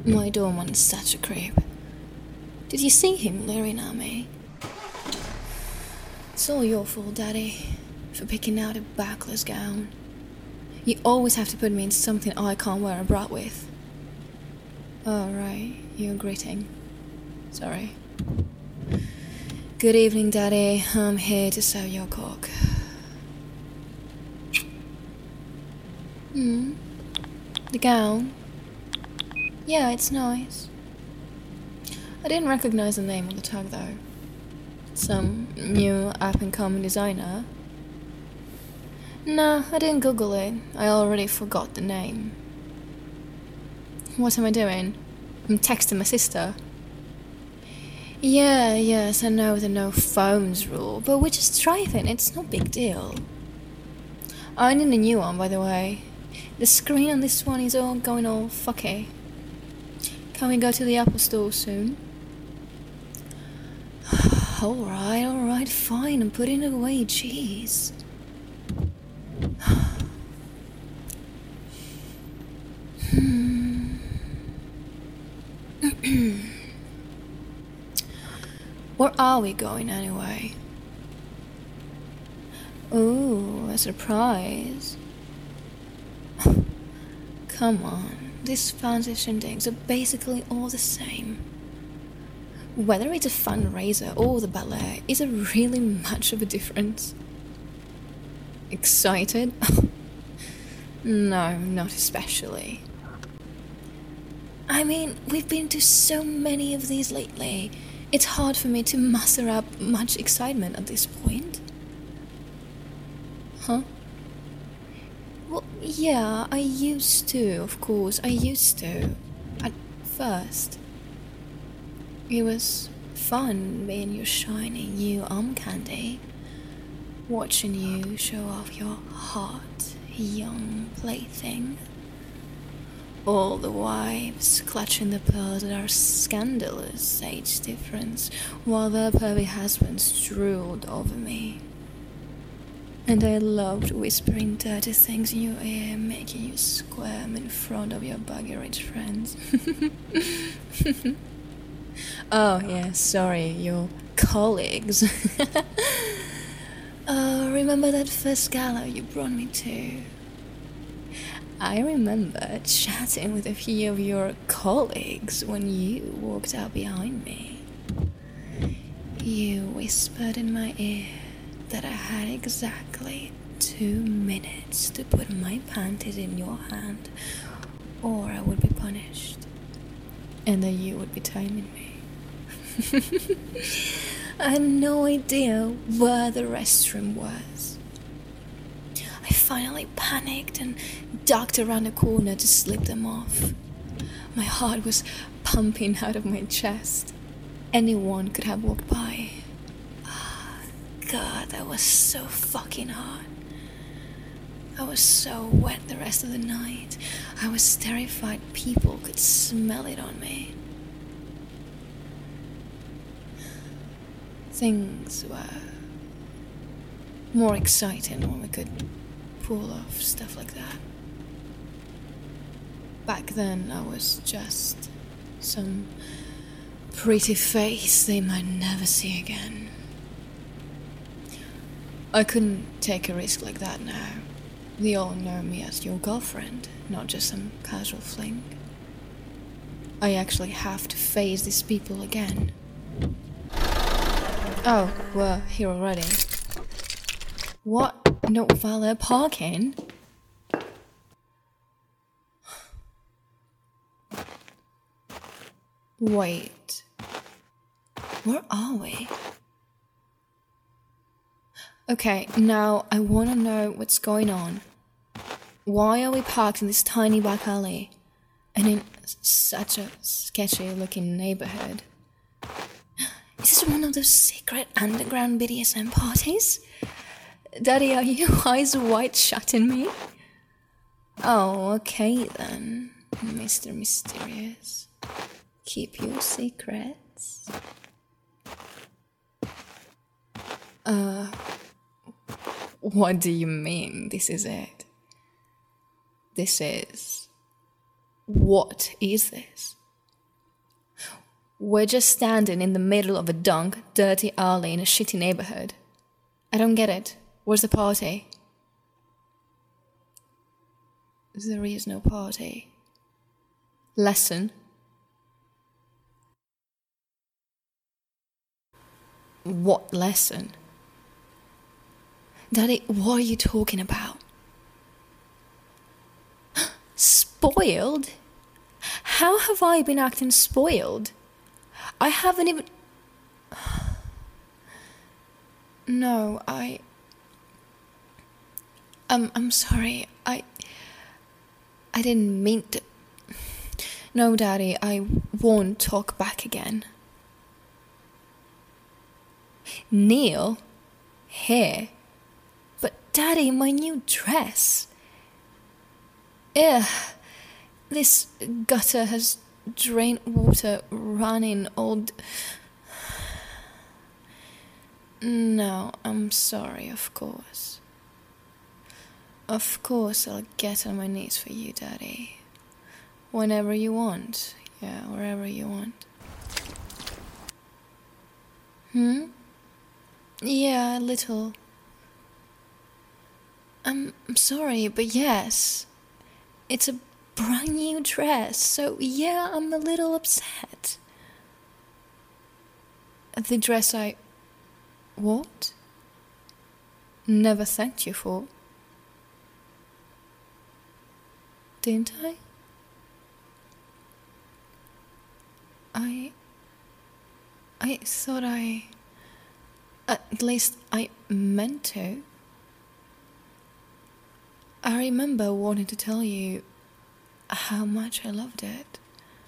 My doorman is such a creep. Did you see him leering at me? It's all your fault, Daddy, for picking out a backless gown. You always have to put me in something I can't wear a bra with. Oh, right, you're greeting. Sorry. Good evening, Daddy. I'm here to sew your cock. The gown? Yeah, it's nice. I didn't recognize the name on the tag, though. Some new up-and-coming designer? No, I didn't Google it. I already forgot the name. What am I doing? I'm texting my sister. Yes, I know the no phones rule, but we're just driving, it's no big deal. I need a new one, by the way. The screen on this one is all going all fucky. Can we go to the Apple store soon? Alright, fine, I'm putting it away, jeez. Where are we going anyway? Ooh, a surprise. Come on, these fancy shindigs are basically all the same. Whether it's a fundraiser or the ballet isn't really much of a difference. Excited? No, not especially. I mean, we've been to so many of these lately. It's hard for me to muster up much excitement at this point. Huh? Well, yeah, I used to, of course, I used to. At first. It was fun being your shiny new arm candy. Watching you show off your hot, young plaything. All the wives clutching the pearls at our scandalous age difference, while their pervy husbands drooled over me. And I loved whispering dirty things in your ear, making you squirm in front of your buggy rich friends. Oh, yeah, sorry, your colleagues. Remember that first gala you brought me to? I remember chatting with a few of your colleagues when you walked out behind me. You whispered in my ear that I had exactly 2 minutes to put my panties in your hand, or I would be punished, and that you would be timing me. I had no idea where the restroom was. I finally panicked and ducked around a corner to slip them off. My heart was pumping out of my chest. Anyone could have walked by. God, that was so fucking hot. I was so wet the rest of the night. I was terrified people could smell it on me. Things were more exciting when we could pull off stuff like that. Back then, I was just some pretty face they might never see again. I couldn't take a risk like that now. They all know me as your girlfriend, not just some casual fling. I actually have to face these people again. Oh, we're here already. What? No valet parking? Wait. Where are we? Okay, now I want to know what's going on. Why are we parked in this tiny back alley? And in such a sketchy looking neighborhood? Is this one of those secret underground BDSM parties? Daddy, are your eyes wide shut in me? Oh, okay then, Mr. Mysterious. Keep your secrets. What do you mean, this is it? This is... What is this? We're just standing in the middle of a dunk, dirty alley in a shitty neighborhood. I don't get it. Where's the party? There is no party. Lesson? What lesson? Daddy, what are you talking about? Spoiled? How have I been acting spoiled? I haven't even... No, I'm sorry. I didn't mean to... No, Daddy, I won't talk back again. Neil? Here? But Daddy, my new dress... Ugh, this gutter has drained water running old... No, I'm sorry, of course. Of course I'll get on my knees for you, Daddy. Whenever you want. Yeah, wherever you want. Yeah, a little. I'm sorry, but yes. It's a brand new dress, so yeah, I'm a little upset. The dress I... What? Never thanked you for. Didn't I? I thought at least I meant to. I remember wanting to tell you how much I loved it.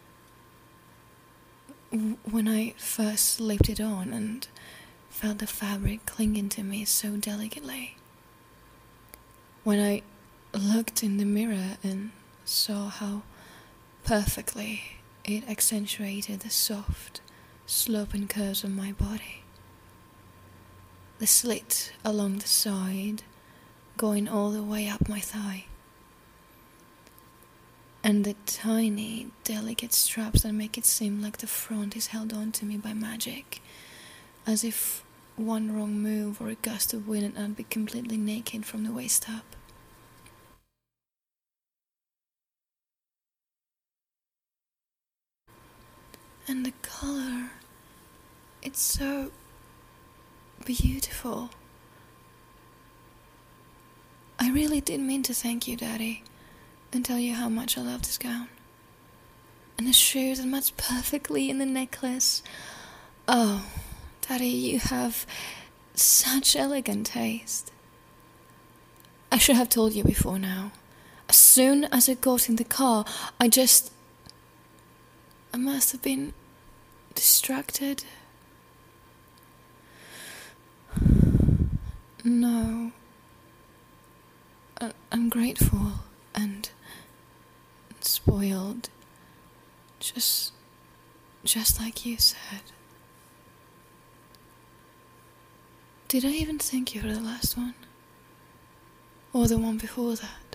When I first slipped it on and felt the fabric clinging to me so delicately. When I looked in the mirror and saw how perfectly it accentuated the soft, sloping curves of my body. The slit along the side, going all the way up my thigh. And the tiny, delicate straps that make it seem like the front is held on to me by magic, as if one wrong move or a gust of wind and I'd be completely naked from the waist up. And the color, it's so beautiful. I really did mean to thank you, Daddy, and tell you how much I love this gown. And the shoes that match perfectly in the necklace. Oh, Daddy, you have such elegant taste. I should have told you before now. As soon as I got in the car, I must have been distracted. No. I'm grateful and spoiled. Just like you said. Did I even thank you for the last one? Or the one before that?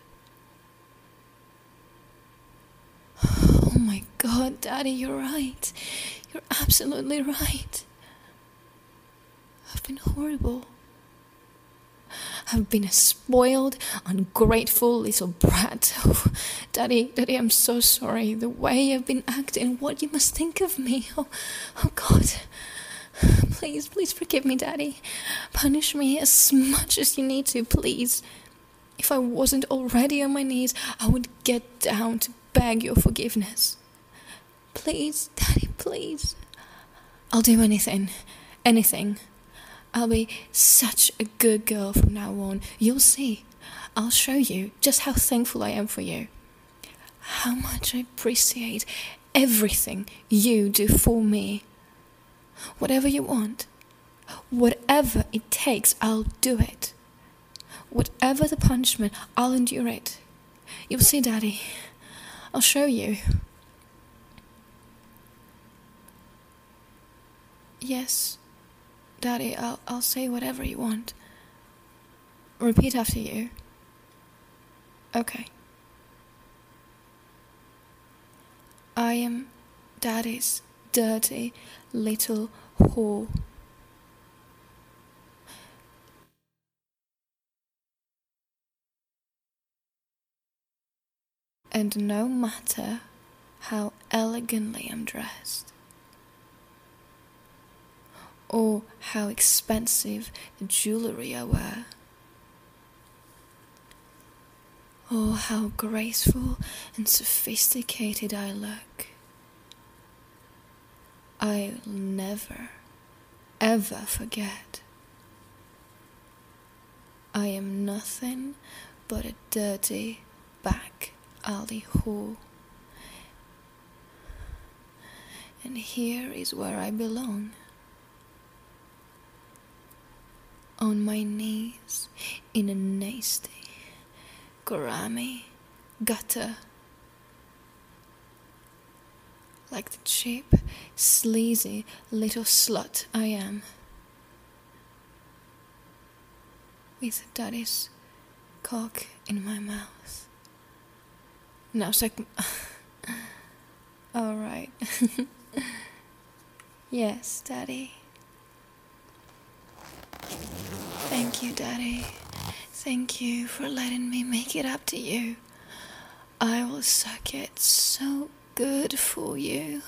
Oh my God, Daddy, you're right. You're absolutely right. I've been horrible. I've been a spoiled, ungrateful little brat. Oh, Daddy, I'm so sorry. The way I've been acting, what you must think of me. Oh God. Please forgive me, Daddy. Punish me as much as you need to, please. If I wasn't already on my knees, I would get down to beg your forgiveness. Please, Daddy, please. I'll do anything. I'll be such a good girl from now on. You'll see. I'll show you just how thankful I am for you. How much I appreciate everything you do for me. Whatever you want, whatever it takes, I'll do it. Whatever the punishment, I'll endure it. You'll see, Daddy. I'll show you. Yes, Daddy, I'll say whatever you want. Repeat after you. Okay. I am Daddy's dirty little whore. And no matter how elegantly I'm dressed, or how expensive the jewelry I wear, or how graceful and sophisticated I look, I'll never, ever forget. I am nothing but a dirty back alley whore. And here is where I belong. On my knees in a nasty, grimy gutter, like the cheap, sleazy little slut I am, with daddy's cock in my mouth. Now suck. All right. Yes, daddy. Thank you, daddy. Thank you for letting me make it up to you. I will suck it so good for you.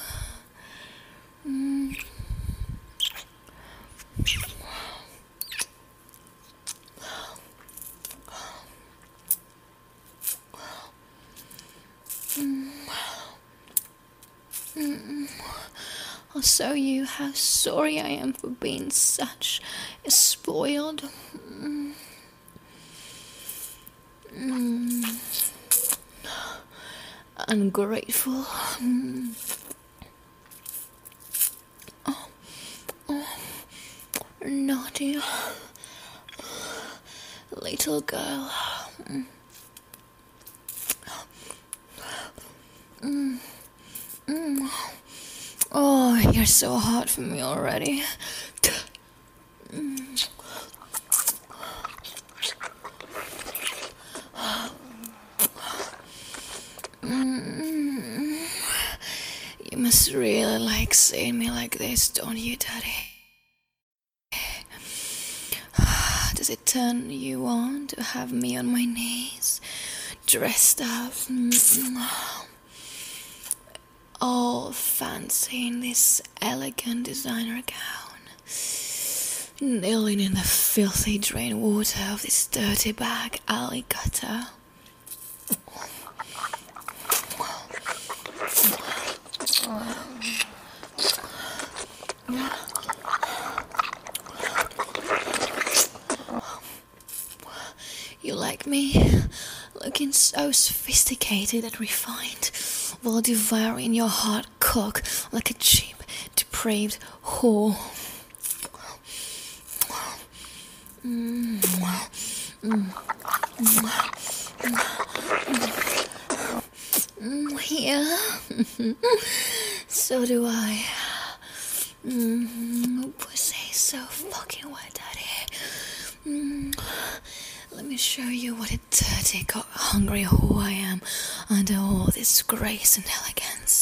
I'll show you how sorry I am for being such a spoiled, ungrateful, naughty little girl. Oh, you're so hot for me already. You must really like seeing me like this, don't you, daddy? Does it turn you on to have me on my knees, dressed up, all fancy in this elegant designer gown, kneeling in the filthy drain water of this dirty back alley gutter? You like me, looking so sophisticated and refined, while devouring your hard cock like a cheap, depraved whore. Yeah, so do I. Pussy so fucking wet, daddy. Let me show you what a dirty, hungry whore I am under all this grace and elegance.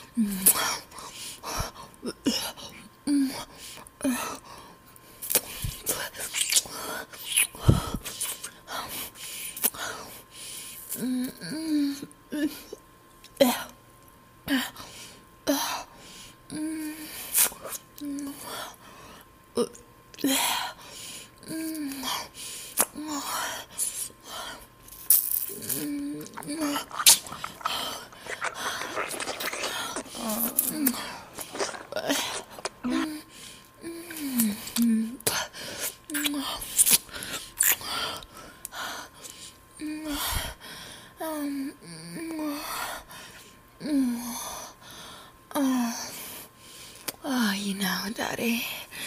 You know, daddy,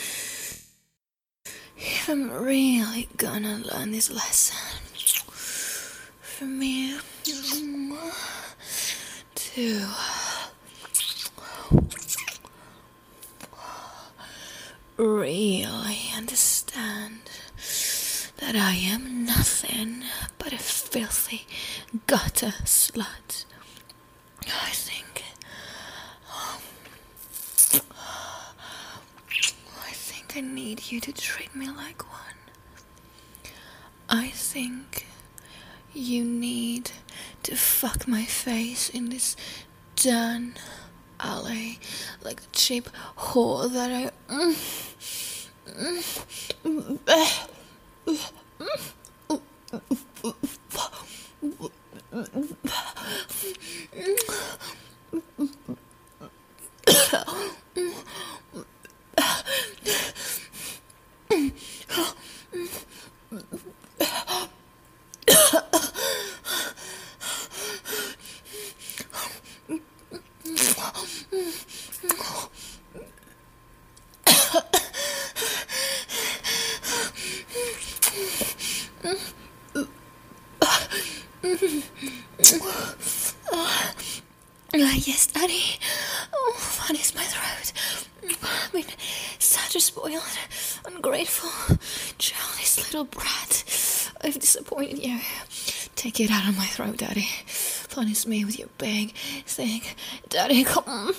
if I'm really gonna learn this lesson, for me to really understand that I am nothing but a filthy gutter slut, I think think I need you to treat me like one. I think you need to fuck my face in this darn alley like a cheap whore that I... Yes, Daddy. Oh, what is my throat? I've been such a spoiled, ungrateful, childish little brat. I've disappointed you. Take it out of my throat, Daddy. Punish me with your big, thick, Daddy, come on.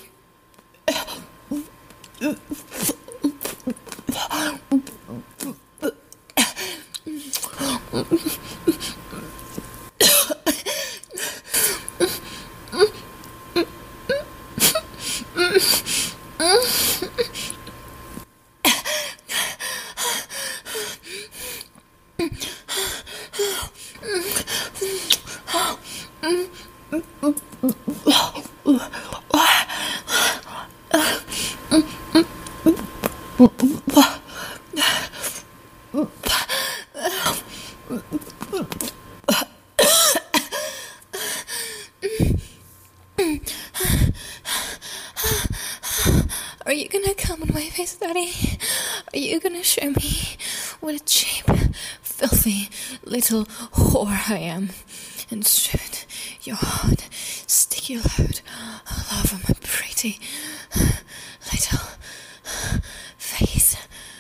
Are you gonna come on my face, Daddy? Are you gonna show me what a cheap, filthy little whore I am? And shoot your hard, sticky load all over my pretty little face.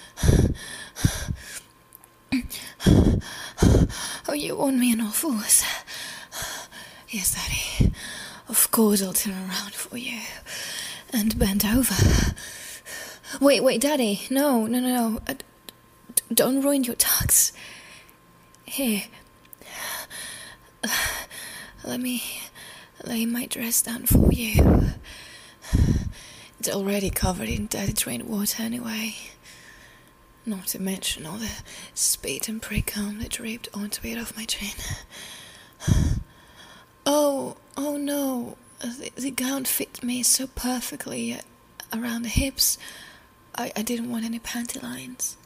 Oh, you want me on all fours? Yes, Daddy. Of course I'll turn around for you and bend over. Wait, Daddy. No. Don't ruin your tux. Here. Let me lay my dress down for you. It's already covered in dirty drained water anyway. Not to mention all the spit and pre-cum that dripped onto it off my chin. Oh no. The gown fit me so perfectly around the hips. I didn't want any panty lines.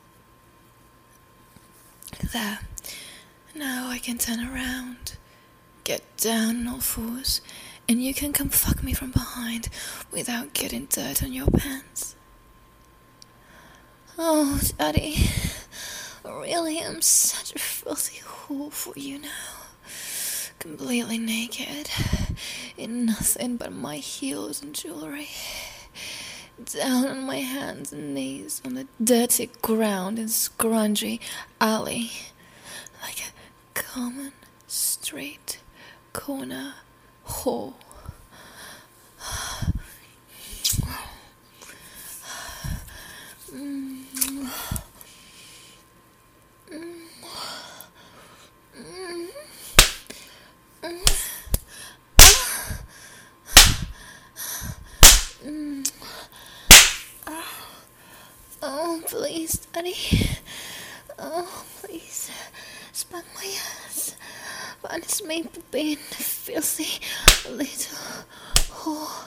There. Now I can turn around, get down on all fours, and you can come fuck me from behind without getting dirt on your pants. Oh, Daddy, really, I'm such a filthy whore for you now. Completely naked, in nothing but my heels and jewelry. Down on my hands and knees on the dirty ground in scrungy alley, like a common street corner whore. Oh, please, Daddy. Oh, please. Spank my ass. Punish me for being a filthy little whore.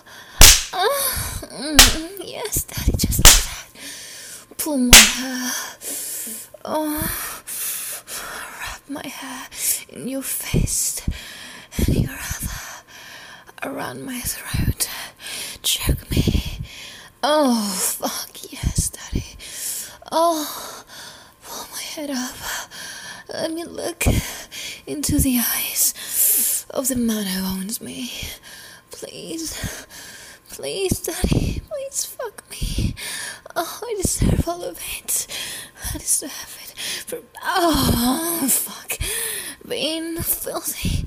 Yes, Daddy, just like that. Pull my hair. Oh, wrap my hair in your fist and your other around my throat. Choke me. Oh, fuck yes, Daddy. Oh, pull my head up. Let me look into the eyes of the man who owns me. Please, Daddy, please fuck me. Oh, I deserve all of it. I deserve it for, fuck, being a filthy,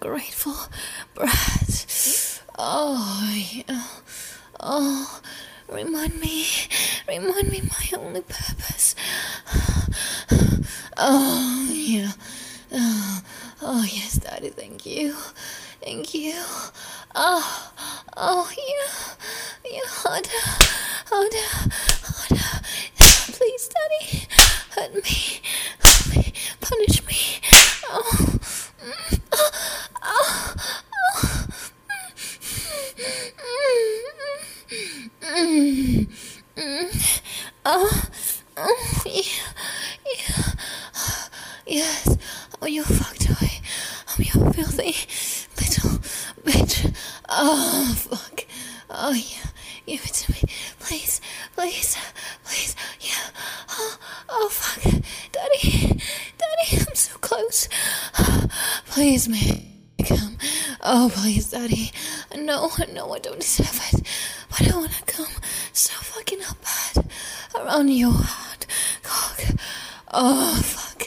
ungrateful brat. Oh, yeah. Oh, Remind me, remind me my only purpose. Oh, yeah. Oh, yes, Daddy, thank you. Thank you. Yeah. Yeah, harder. Please, Daddy, hurt me, punish me. Oh, oh, yeah. Yes. Oh, you fucked away. Oh, you filthy little bitch. Oh, fuck. Oh, yeah. Give it to me. Please. Yeah. Oh, fuck. Daddy, I'm so close. Please, man. Come. Oh, please, Daddy. No, I don't deserve it. But I wanna come so fucking up bad around your heart. Cock. Oh, fuck.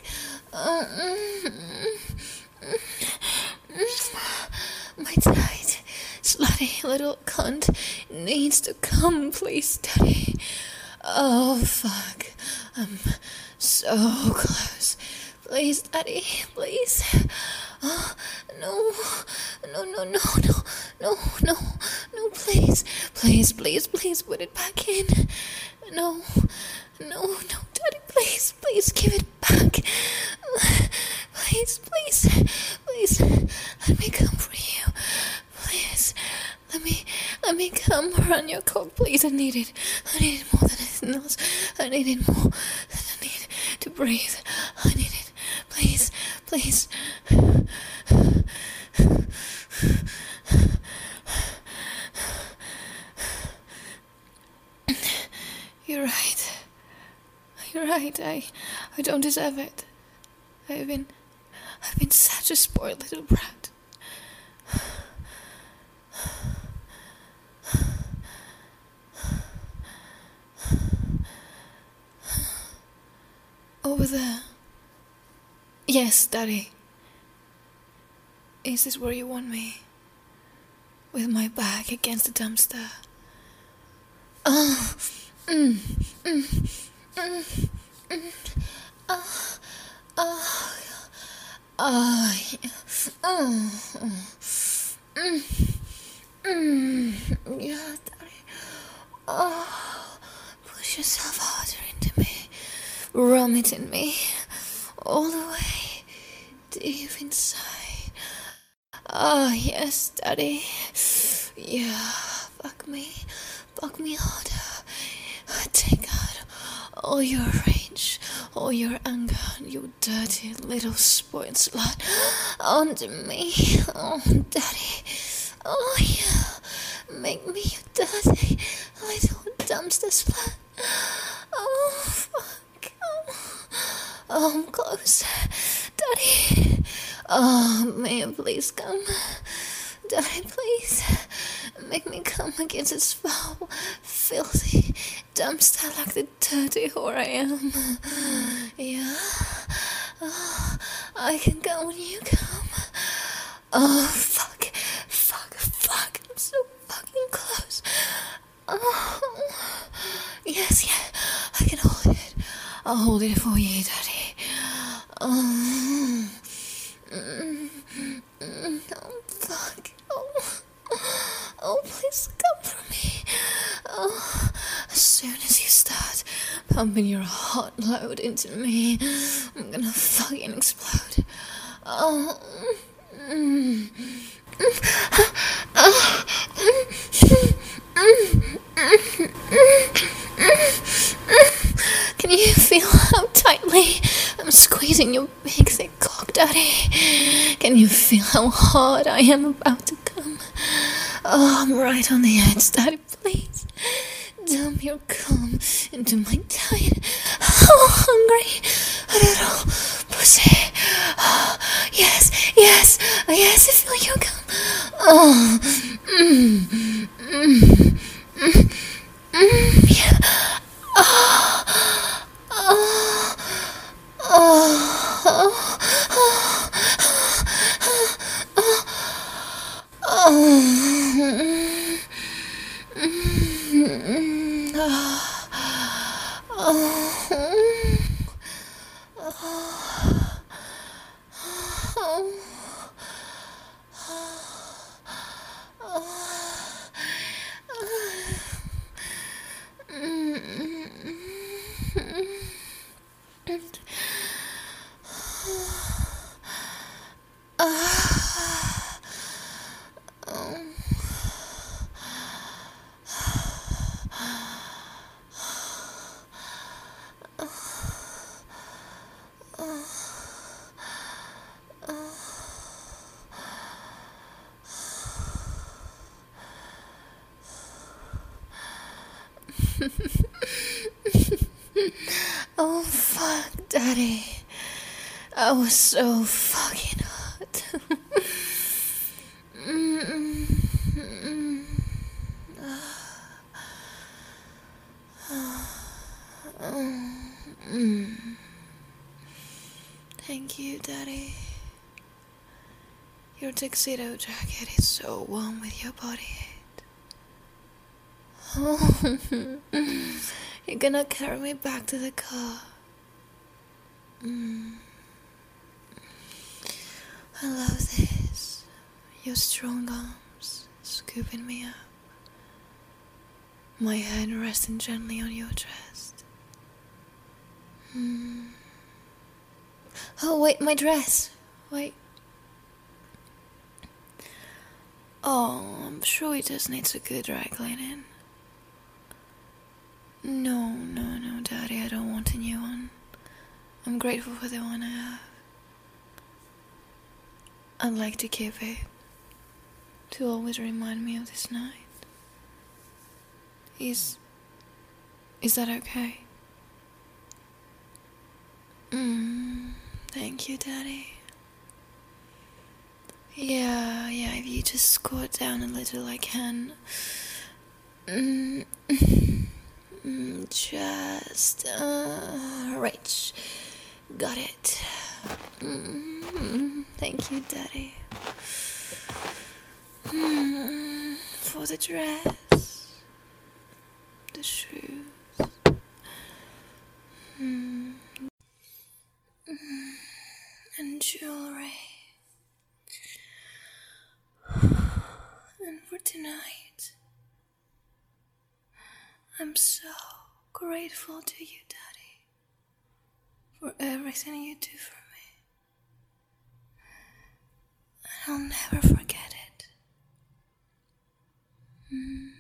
My tight, slutty little cunt needs to come, please, Daddy. Oh, fuck. I'm so close. Please, Daddy, please. Oh, no, please, put it back in. No, Daddy, please, give it back. Please, let me come for you. Please, let me come around your cock, please. I need it more than anything else. I need it more than I need to breathe. I need it, please. You're right. I don't deserve it. I've been such a spoiled little brat. Over there. Yes, Daddy. Is this where you want me? With my back against the dumpster. Yeah, Daddy. Push yourself harder into me. Rum it in me. All the way deep inside. Yes, Daddy. Yeah, fuck me harder. Take out all your rage, all your anger, you dirty little spoiled slut onto me. Oh, Daddy. Oh, yeah. Make me you dirty little dumpster slut. Oh, fuck. Oh, I'm close. Daddy. Oh, may I please come? Daddy, please. Make me come against this foul, filthy dumpster like the dirty whore I am. Yeah. Oh, I can go when you come. Oh, fuck. I'm so fucking close. Oh, yes, I can hold it. I'll hold it for you, Daddy. Oh, fuck. Oh, please come for me. Oh, as soon as you start pumping your hot load into me, I'm gonna fucking explode. Oh, can you feel how tightly I'm squeezing your big thick cock, Daddy? Can you feel how hard I am about to come? Oh, I'm right on the edge, Daddy, please. Dump your cum into my tight, hungry little pussy. Oh, yes, I feel your cum. Oh, yeah. Oh. Oh, fuck, Daddy. I was so fucking hot. Thank you, Daddy. Your tuxedo jacket is so warm with your body heat. Oh, you're gonna carry me back to the car. I love this. Your strong arms scooping me up. My head resting gently on your chest. Oh, wait, my dress. Wait. Oh, I'm sure it just needs a good dry cleaning. No, Daddy, I don't want a new one. I'm grateful for the one I have. I'd like to keep it to always remind me of this night. Is that okay? Thank you, Daddy. Yeah, if you just squat down a little, I can. Just reach. Got it. Thank you, Daddy. For the dress, the shoes, and jewelry. And for tonight, I'm so grateful to you, Daddy, for everything you do for me. And I'll never forget it.